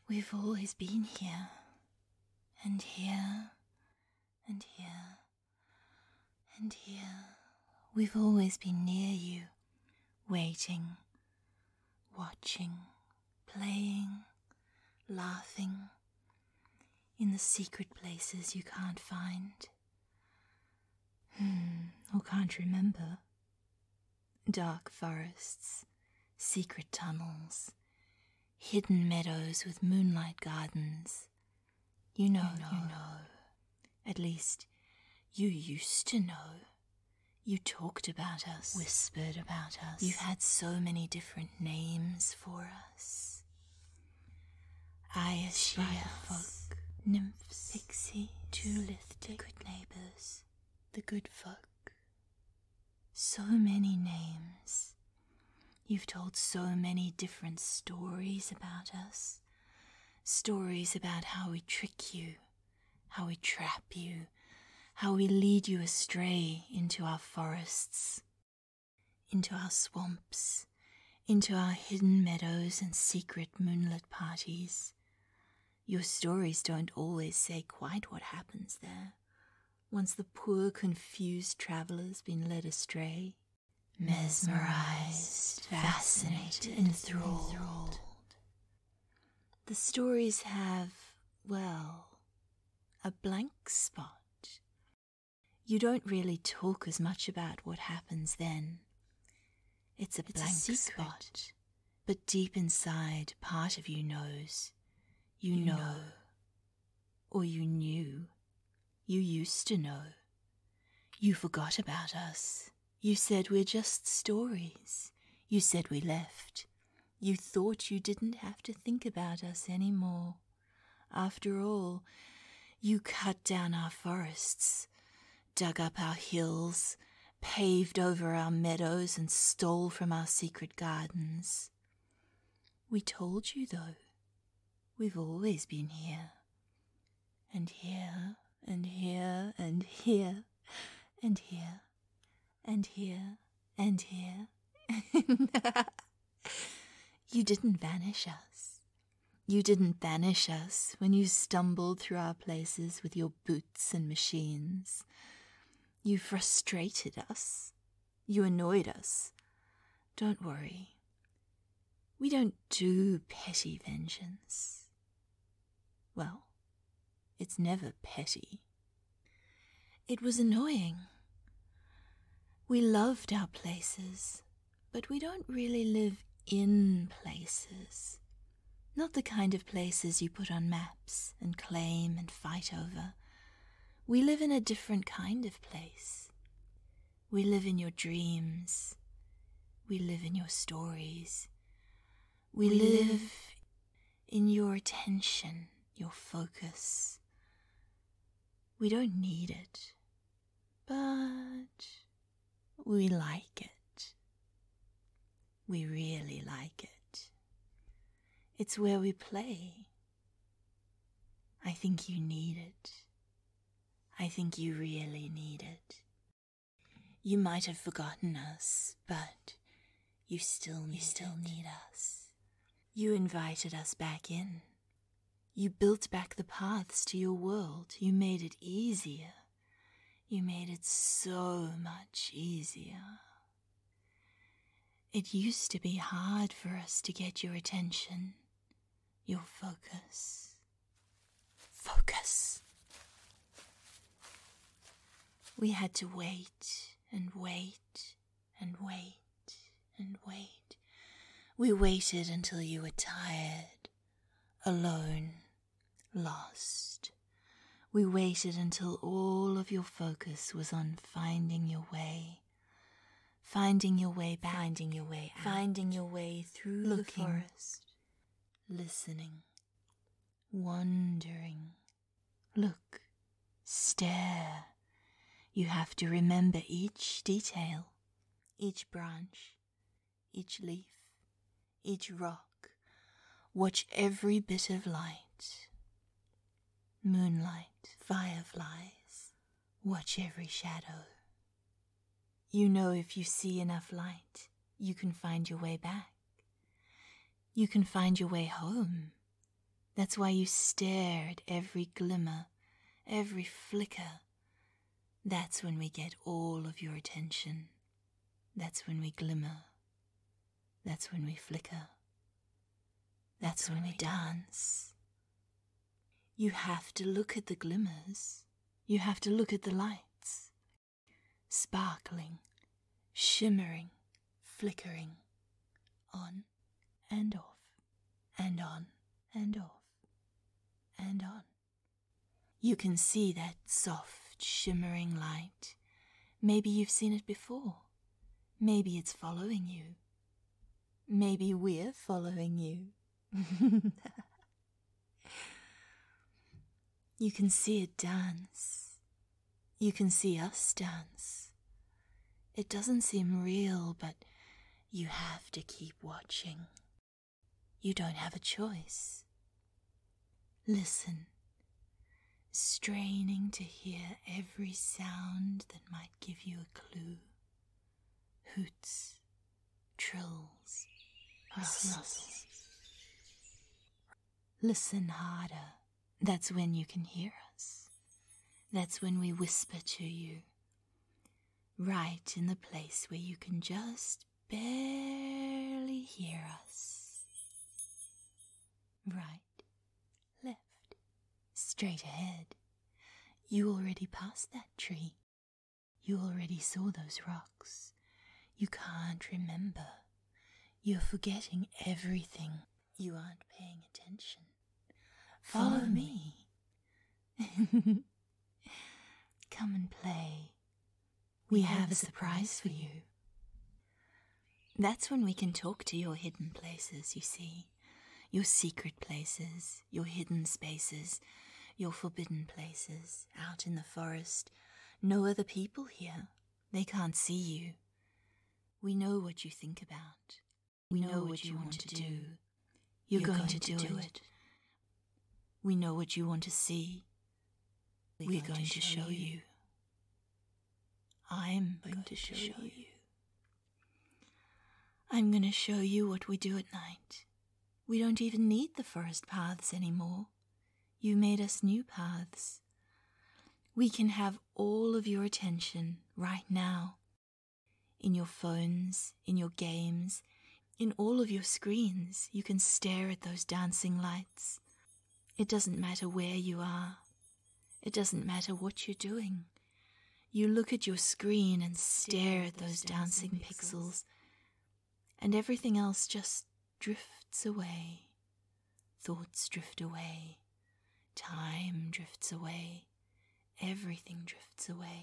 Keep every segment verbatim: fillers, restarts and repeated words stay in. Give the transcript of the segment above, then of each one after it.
We've always been here, and here, and here, and here. We've always been near you, waiting, watching, playing, laughing, in the secret places you can't find. Hmm, or can't remember. Dark forests, secret tunnels, hidden meadows with moonlight gardens. You know, you know, you know. At least, you used to know. You talked about us, whispered about us. You had so many different names for us. Ayashia folk, nymphs, pixies, Tulith, good neighbours, the good folk. So many names. You've told so many different stories about us. Stories about how we trick you, how we trap you, how we lead you astray into our forests, into our swamps, into our hidden meadows and secret moonlit parties. Your stories don't always say quite what happens there, once the poor confused traveller's been led astray. Mesmerized, fascinated, enthralled. The stories have, well, a blank spot. You don't really talk as much about what happens then. It's a blank spot, but deep inside, part of you knows. You, you know. know. Or you knew. You used to know. You forgot about us. You said we're just stories. You said we left. You thought you didn't have to think about us anymore. After all, you cut down our forests, dug up our hills, paved over our meadows and stole from our secret gardens. We told you, though, we've always been here. And here, and here, and here, and here. And here, and here. You didn't vanish us. You didn't banish us when you stumbled through our places with your boots and machines. You frustrated us. You annoyed us. Don't worry. We don't do petty vengeance. Well, it's never petty. It was annoying. We loved our places, but we don't really live in places. Not the kind of places you put on maps and claim and fight over. We live in a different kind of place. We live in your dreams. We live in your stories. We, we live, live in your attention, your focus. We don't need it, but we like it. We really like it. It's where we play. I think you need it. I think you really need it. You might have forgotten us, but you still need, you still need us. You invited us back in. You built back the paths to your world. You made it easier. You made it so much easier. It used to be hard for us to get your attention, your focus. Focus. We had to wait and wait and wait and wait. We waited until you were tired, alone, lost. We waited until all of your focus was on finding your way, finding your way back, finding your way out, finding your way through Looking, the forest, listening, wondering. Look, stare. You have to remember each detail, each branch, each leaf, each rock. Watch every bit of light. Moonlight, fireflies. Watch every shadow. You know if you see enough light, you can find your way back. You can find your way home. That's why you stare at every glimmer, every flicker. That's when we get all of your attention. That's when we glimmer. That's when we flicker. That's when we dance. You have to look at the glimmers. You have to look at the lights. Sparkling, shimmering, flickering. On and off, and on and off, and on. You can see that soft, shimmering light. Maybe you've seen it before. Maybe it's following you. Maybe we're following you. You can see it dance. You can see us dance. It doesn't seem real, but you have to keep watching. You don't have a choice. Listen, straining to hear every sound that might give you a clue. Hoots, trills, rustles. Listen harder. That's when you can hear us. That's when we whisper to you, right in the place where you can just barely hear us. Right, left, straight ahead. You already passed that tree. You already saw those rocks. You can't remember. You're forgetting everything. You aren't paying attention. Follow, Follow me. Come and play. We have a surprise for you. That's when we can talk to your hidden places, you see. Your secret places, your hidden spaces, your forbidden places, out in the forest. No other people here. They can't see you. We know what you think about. We know what you want to do. You're going to do it. We know what you want to see. We're going to show you. I'm going to show you. I'm going to show you what we do at night. We don't even need the forest paths anymore. You made us new paths. We can have all of your attention right now. In your phones, in your games, in all of your screens, you can stare at those dancing lights. It doesn't matter where you are. It doesn't matter what you're doing. You look at your screen and stare at those dancing pixels, and everything else just drifts away. Thoughts drift away. Time drifts away. Everything drifts away.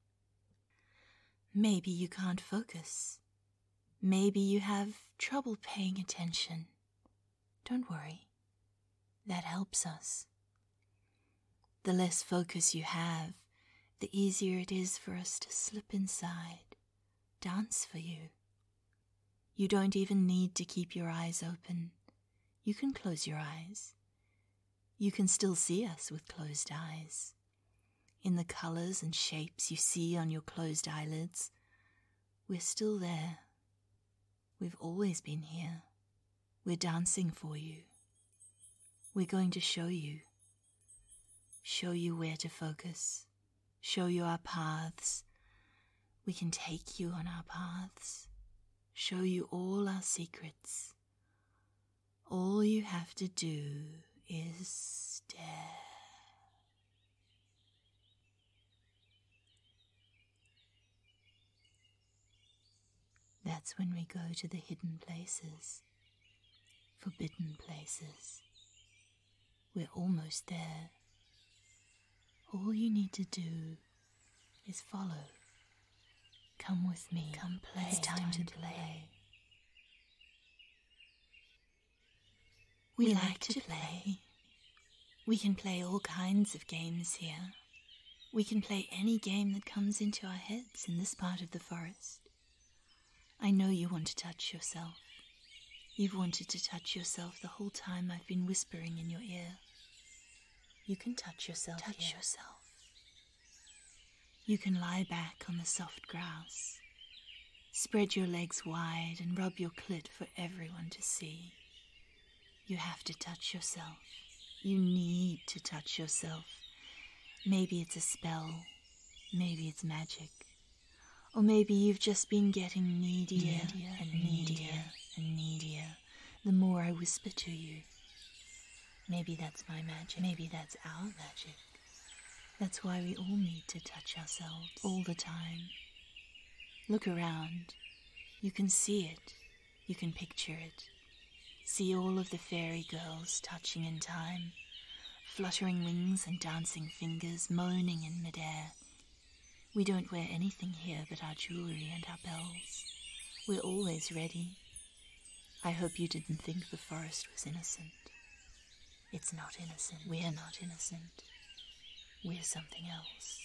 Maybe you can't focus. Maybe you have trouble paying attention. Don't worry. That helps us. The less focus you have, the easier it is for us to slip inside, dance for you. You don't even need to keep your eyes open. You can close your eyes. You can still see us with closed eyes. In the colors and shapes you see on your closed eyelids, we're still there. We've always been here. We're dancing for you. We're going to show you. Show you where to focus. Show you our paths. We can take you on our paths. Show you all our secrets. All you have to do is stare. That's when we go to the hidden places, forbidden places. We're almost there. All you need to do is follow. Come with me. Come play. It's time, it's time to play. play. We like to play. We can play all kinds of games here. We can play any game that comes into our heads in this part of the forest. I know you want to touch yourself. You've wanted to touch yourself the whole time I've been whispering in your ear. You can touch yourself Touch here. yourself. You can lie back on the soft grass. Spread your legs wide and rub your clit for everyone to see. You have to touch yourself. You need to touch yourself. Maybe it's a spell. Maybe it's magic. Or maybe you've just been getting needier, needier and needier and needier the more I whisper to you. Maybe that's my magic. Maybe that's our magic. That's why we all need to touch ourselves all the time. Look around. You can see it. You can picture it. See all of the fairy girls touching in time, fluttering wings and dancing fingers, moaning in midair. We don't wear anything here but our jewelry and our bells. We're always ready. I hope you didn't think the forest was innocent. It's not innocent. We're not innocent. We're something else.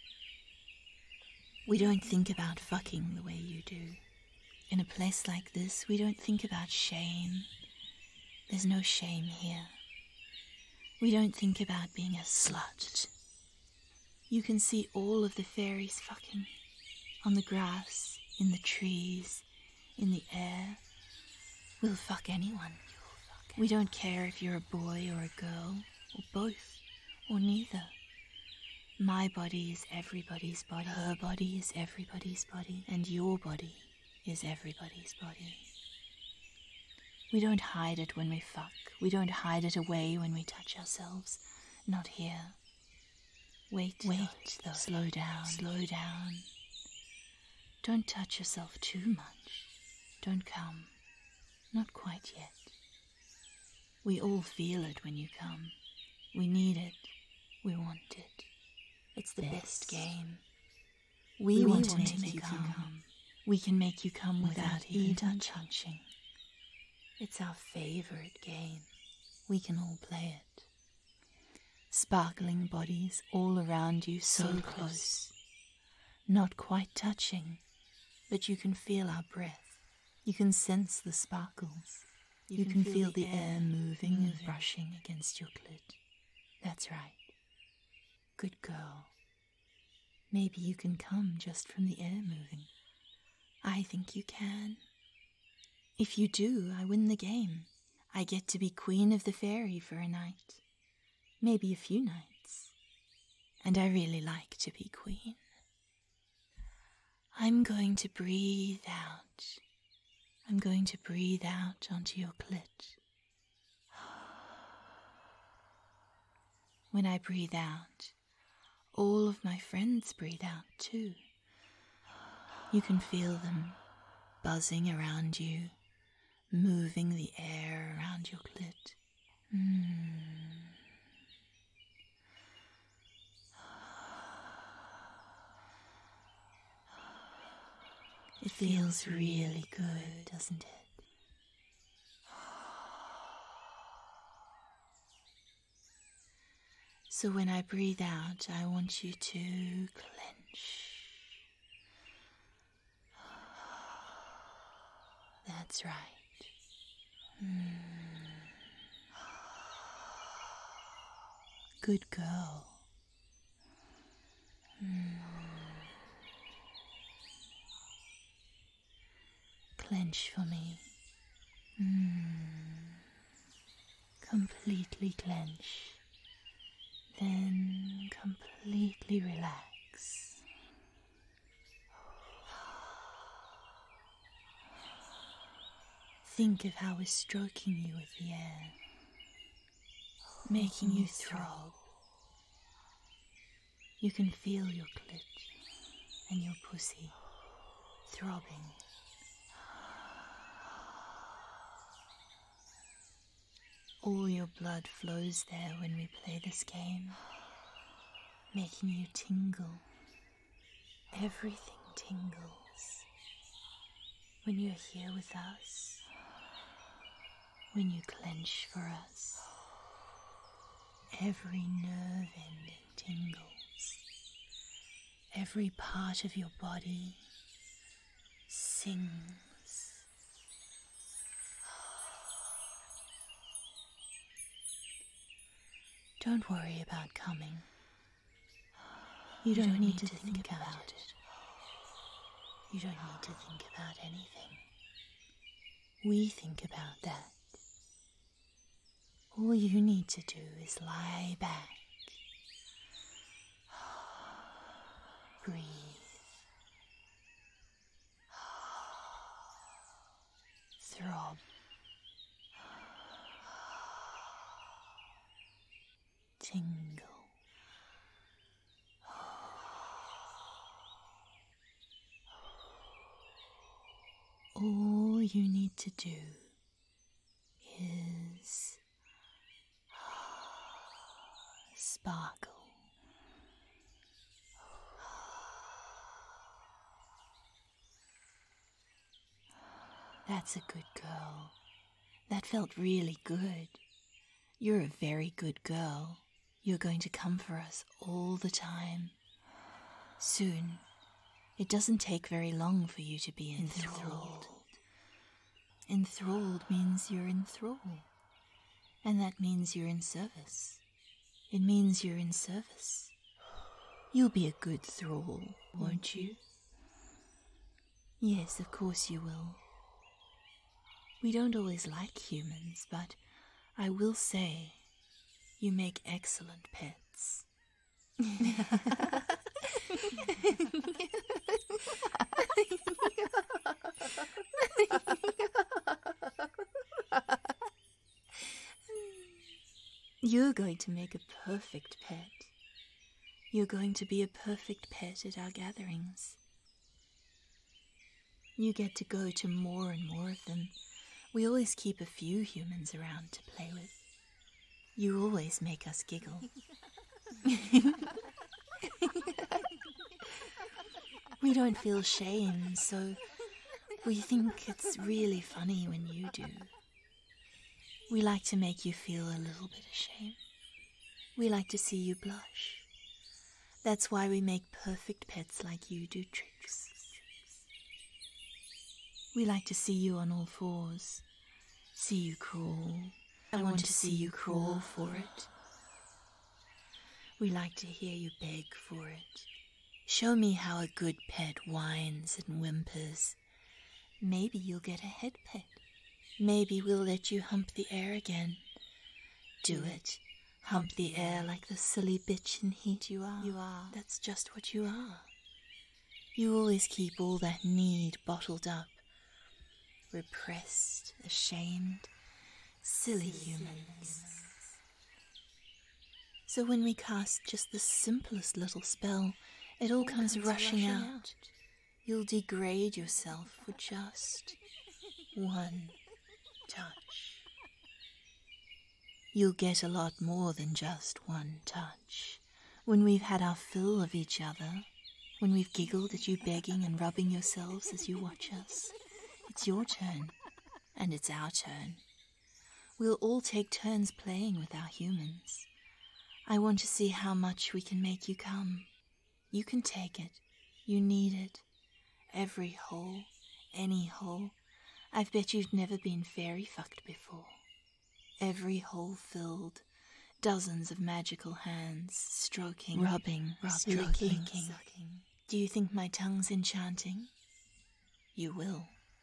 We don't think about fucking the way you do. In a place like this, we don't think about shame. There's no shame here. We don't think about being a slut. You can see all of the fairies fucking. On the grass, in the trees, in the air. We'll fuck anyone. Fuck we don't care if you're a boy or a girl, or both, or neither. My body is everybody's body. Her body is everybody's body. And your body is everybody's body. We don't hide it when we fuck. We don't hide it away when we touch ourselves. Not here. Wait, wait, though. Slow down, slow down. Don't touch yourself too much. Don't come. Not quite yet. We all feel it when you come. We need it. We want it. It's the best, best game. We, we want, want to make you come. come. We can make you come without, without even touching. It's our favorite game. We can all play it. Sparkling bodies all around you, so, so close. Not quite touching, but you can feel our breath. You can sense the sparkles. You, you can, can feel, feel the air, air moving, moving and brushing against your clit. That's right. Good girl. Maybe you can come just from the air moving. I think you can. If you do, I win the game. I get to be queen of the fairy for a night. Maybe a few nights. And I really like to be queen. I'm going to breathe out. I'm going to breathe out onto your clit. When I breathe out, all of my friends breathe out too. You can feel them buzzing around you, moving the air around your clit. Mm. It feels really good, doesn't it? So when I breathe out, I want you to clench. That's right. Mm. Good girl. Mm. Clench for me. Mm. Completely clench. Then completely relax. Think of how we're stroking you with the air, making you throb. You can feel your clit and your pussy throbbing. All your blood flows there when we play this game, making you tingle. Everything tingles when you're here with us, when you clench for us. Every nerve ending tingles. Every part of your body sings. Don't worry about coming. You don't, you don't need, need to think, think about, about it. it. You don't need to think about anything. We think about that. All you need to do is lie back. Breathe. Throb. Tingle. All you need to do is sparkle. That's a good girl. That felt really good. You're a very good girl. You're going to come for us all the time. Soon. It doesn't take very long for you to be enthralled. Enthralled means you're in thrall. And that means you're in service. It means you're in service. You'll be a good thrall, won't you? Yes, of course you will. We don't always like humans, but I will say you make excellent pets. You're going to make a perfect pet. You're going to be a perfect pet at our gatherings. You get to go to more and more of them. We always keep a few humans around to play with. You always make us giggle. We don't feel shame, so we think it's really funny when you do. We like to make you feel a little bit ashamed. We like to see you blush. That's why we make perfect pets like you do tricks. We like to see you on all fours, see you crawl. I, I want, want to see you crawl for it. We like to hear you beg for it. Show me how a good pet whines and whimpers. Maybe you'll get a head pet. Maybe we'll let you hump the air again. Do it. Hump the air like the silly bitch in heat you are. You are. That's just what you are. You always keep all that need bottled up. Repressed, ashamed, silly humans. So when we cast just the simplest little spell, it all, all comes, comes rushing, rushing out. out. You'll degrade yourself for just one touch. You'll get a lot more than just one touch. When we've had our fill of each other, when we've giggled at you begging and rubbing yourselves as you watch us, it's your turn, and it's our turn. We'll all take turns playing with our humans. I want to see how much we can make you come. You can take it. You need it. Every hole, any hole. I've bet you've never been fairy fucked before. Every hole filled. Dozens of magical hands, stroking, rubbing, rubbing, stroking, licking. Sucking. Do you think my tongue's enchanting? You will.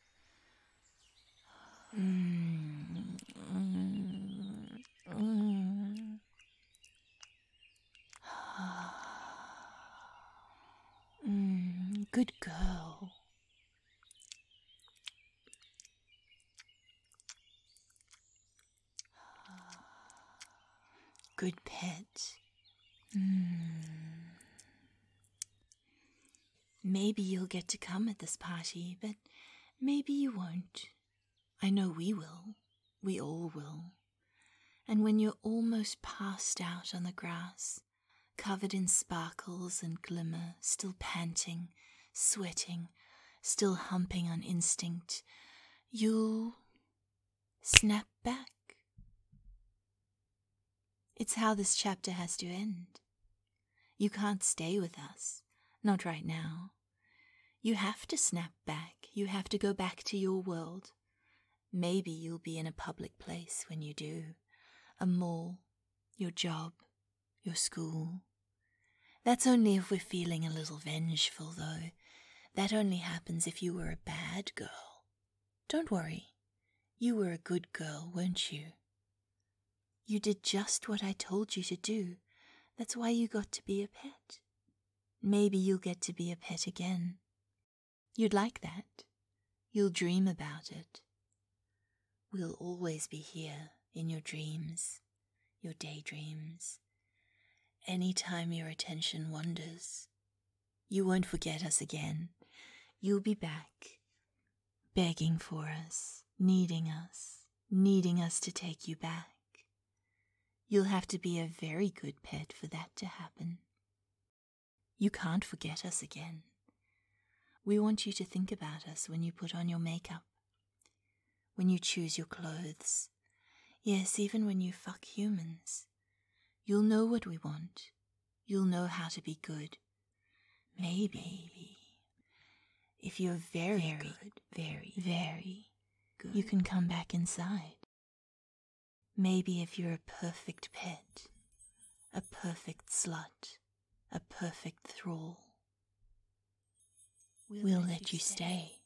Mm, mm, mm. mm, good girl. Good pet. Mm. Maybe you'll get to come at this party, but maybe you won't. I know we will. We all will. And when you're almost passed out on the grass, covered in sparkles and glimmer, still panting, sweating, still humping on instinct, you'll snap back. It's how this chapter has to end. You can't stay with us, not right now. You have to snap back. You have to go back to your world. Maybe you'll be in a public place when you do. A mall, your job, your school. That's only if we're feeling a little vengeful, though. That only happens if you were a bad girl. Don't worry. You were a good girl, weren't you? You did just what I told you to do. That's why you got to be a pet. Maybe you'll get to be a pet again. You'd like that. You'll dream about it. We'll always be here in your dreams, your daydreams. Anytime your attention wanders, you won't forget us again. You'll be back, begging for us, needing us, needing us to take you back. You'll have to be a very good pet for that to happen. You can't forget us again. We want you to think about us when you put on your makeup, when you choose your clothes. Yes, even when you fuck humans. You'll know what we want. You'll know how to be good. Maybe, if you're very, very good, very, very good, you can come back inside. Maybe if you're a perfect pet, a perfect slut, a perfect thrall, we'll, we'll let, let you stay. stay.